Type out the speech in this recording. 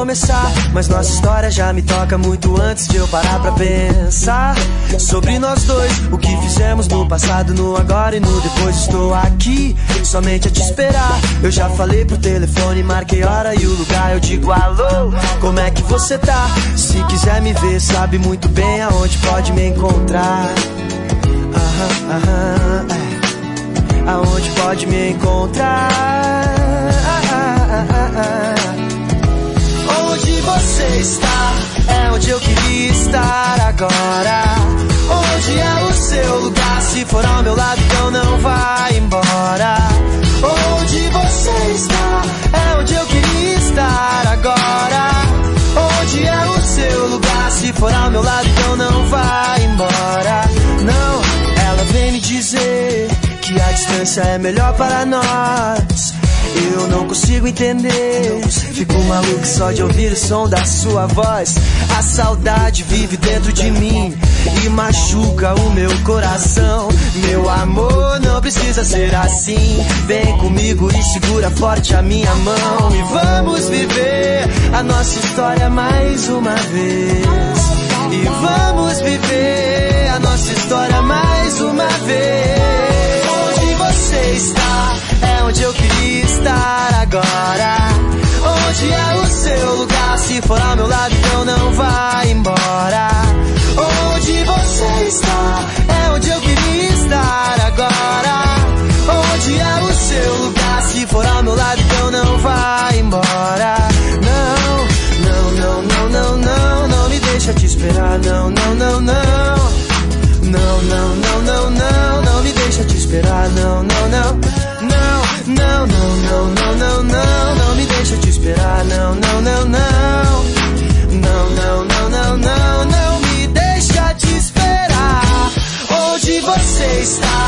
começar, mas nossa história já me toca muito antes de eu parar pra pensar sobre nós dois, o que fizemos no passado, no agora e no depois. Estou aqui somente a te esperar. Eu já falei pro telefone, marquei hora e o lugar. Eu digo alô, como é que você tá? Se quiser me ver, sabe muito bem aonde pode me encontrar. Aonde pode me encontrar? Onde você está é onde eu queria estar agora. Onde é o seu lugar? Se for ao meu lado, então não vai embora. Onde você está é onde eu queria estar agora. Onde é o seu lugar? Se for ao meu lado, então não vai embora. Não, ela vem me dizer que a distância é melhor para nós. Eu não consigo entender, fico maluco só de ouvir o som da sua voz. A saudade vive dentro de mim e machuca o meu coração. Meu amor, não precisa ser assim. Vem comigo e segura forte a minha mão e vamos viver a nossa história mais uma vez. E vamos viver a nossa história mais uma vez. Onde você está é onde eu queria estar agora. Onde é o seu lugar? Se for ao meu lado, então não vai embora. Onde você está é onde eu queria estar agora. Onde é o seu lugar? Se for ao meu lado, então não vai embora. Não, não, não, não, não, não, não me deixa te esperar. Não, não, não, não. Não, não, não, não, não, não me deixa te esperar. Não, não, não. Não, não, não, não, não, não, não me deixa te esperar. Não, não, não, não. Não, não, não, não, não, não me deixa te esperar. Onde você está